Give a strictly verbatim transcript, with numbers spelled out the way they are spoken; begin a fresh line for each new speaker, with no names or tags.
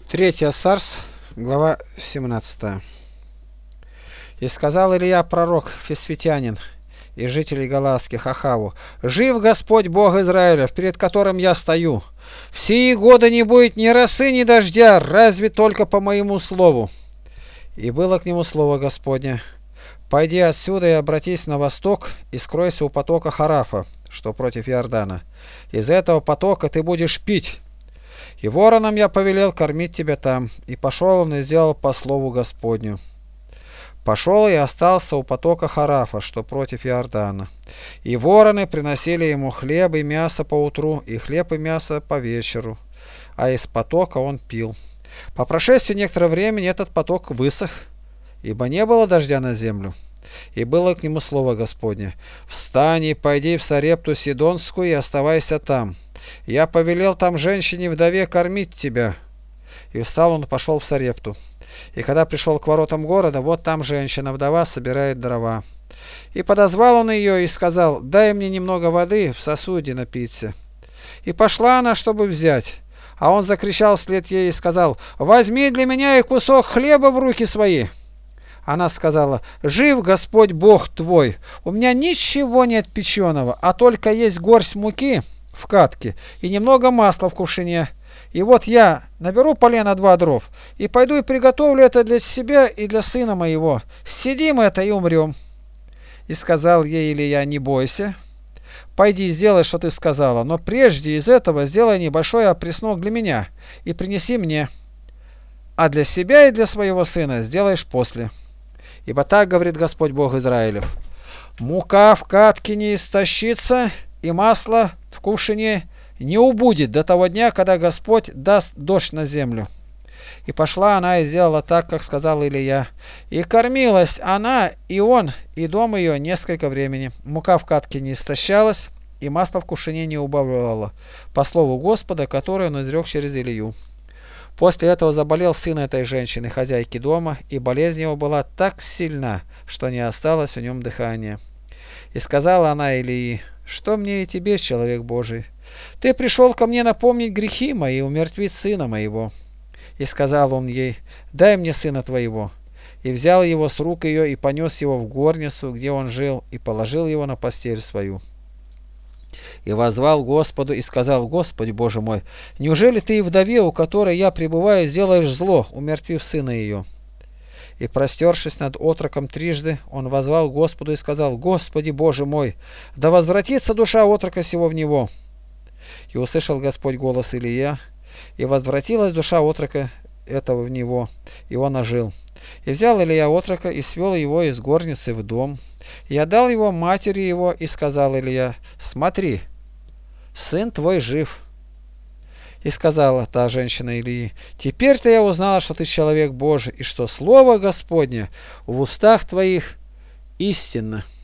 Третья Царств, глава семнадцатая. И сказал Илья пророк Фисфитянин и жителей Галаадских Ахаву: «Жив Господь Бог Израилев, перед которым я стою. В сии годы не будет ни росы, ни дождя, разве только по моему слову». И было к нему слово Господне: «Пойди отсюда и обратись на восток, и скройся у потока Харафа, что против Иордана. Из этого потока ты будешь пить. И воронам я повелел кормить тебя там». И пошел он и сделал по слову Господню. Пошел и остался у потока Харафа, что против Иордана. И вороны приносили ему хлеб и мясо по утру, и хлеб и мясо по вечеру, а из потока он пил. По прошествии некоторого времени этот поток высох, ибо не было дождя на землю. И было к нему слово Господне: «Встань и пойди в Сарепту Сидонскую и оставайся там. Я повелел там женщине-вдове кормить тебя». И встал он и пошел в Сарепту. И когда пришел к воротам города, вот там женщина-вдова собирает дрова. И подозвал он ее и сказал: «Дай мне немного воды в сосуде напиться». И пошла она, чтобы взять. А он закричал вслед ей и сказал: «Возьми для меня и кусок хлеба в руки свои». Она сказала: «Жив Господь Бог твой, у меня ничего нет печеного, а только есть горсть муки в катке и немного масла в кувшине. И вот я наберу полено два дров, и пойду и приготовлю это для себя и для сына моего. Съедим это и умрем». И сказал ей Илья: «Не бойся, пойди и сделай, что ты сказала, но прежде из этого сделай небольшой опреснок для меня и принеси мне, а для себя и для своего сына сделаешь после. Ибо так говорит Господь Бог Израилев: мука в катке не истощится, и масло в кувшине не убудет до того дня, когда Господь даст дождь на землю». И пошла она и сделала так, как сказал Илья. И кормилась она, и он, и дом ее несколько времени. Мука в катке не истощалась, и масло в кувшине не убавляло, по слову Господа, которое он изрек через Илью. После этого заболел сын этой женщины, хозяйки дома, и болезнь его была так сильна, что не осталось в нем дыхания. И сказала она Илии: «Что мне и тебе, человек Божий? Ты пришел ко мне напомнить грехи мои и умертвить сына моего». И сказал он ей: «Дай мне сына твоего». И взял его с рук ее и понес его в горницу, где он жил, и положил его на постель свою. И воззвал Господу и сказал: «Господи Боже мой, неужели ты и вдове, у которой я пребываю, сделаешь зло, умертвив сына ее?» И простершись над отроком трижды, он воззвал Господу и сказал: «Господи Боже мой, да возвратится душа отрока сего в него». И услышал Господь голос Илия, и возвратилась душа отрока этого в него, и он ожил. И взял Илья отрока и свел его из горницы в дом, и отдал его матери его, и сказал Илья: «Смотри, сын твой жив». И сказала та женщина Илии: «Теперь-то я узнала, что ты человек Божий, и что слово Господне в устах твоих истинно».